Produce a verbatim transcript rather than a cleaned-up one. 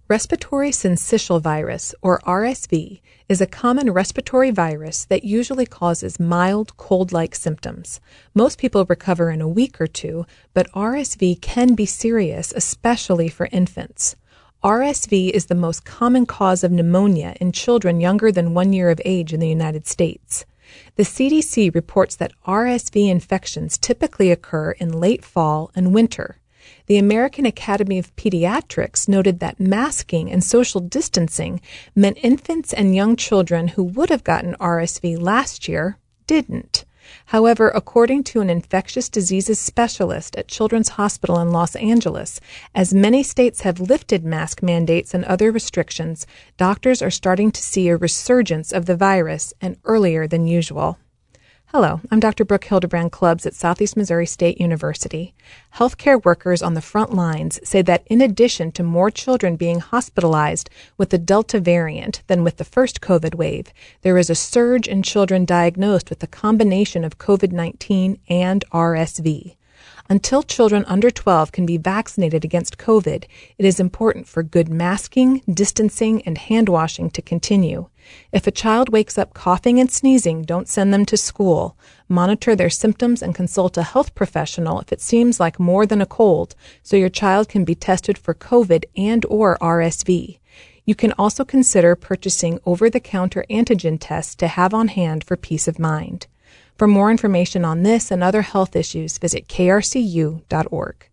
Respiratory syncytial virus, or R S V, is a common respiratory virus that usually causes mild cold-like symptoms. Most people recover in a week or two, but R S V can be serious, especially for infants. R S V is the most common cause of pneumonia in children younger than one year of age in the United States. The C D C reports that R S V infections typically occur in late fall and winter. The American Academy of Pediatrics noted that masking and social distancing meant infants and young children who would have gotten R S V last year didn't. However, according to an infectious diseases specialist at Children's Hospital in Los Angeles, as many states have lifted mask mandates and other restrictions, doctors are starting to see a resurgence of the virus and earlier than usual. Hello, I'm Doctor Brooke Hildebrand Clubbs at Southeast Missouri State University. Healthcare workers on the front lines say that in addition to more children being hospitalized with the Delta variant than with the first COVID wave, there is a surge in children diagnosed with the combination of COVID nineteen and R S V. Until children under twelve can be vaccinated against COVID, it is important for good masking, distancing, and hand washing to continue. If a child wakes up coughing and sneezing, don't send them to school. Monitor their symptoms and consult a health professional if it seems like more than a cold, so your child can be tested for COVID and or R S V. You can also consider purchasing over-the-counter antigen tests to have on hand for peace of mind. For more information on this and other health issues, visit K R C U dot org.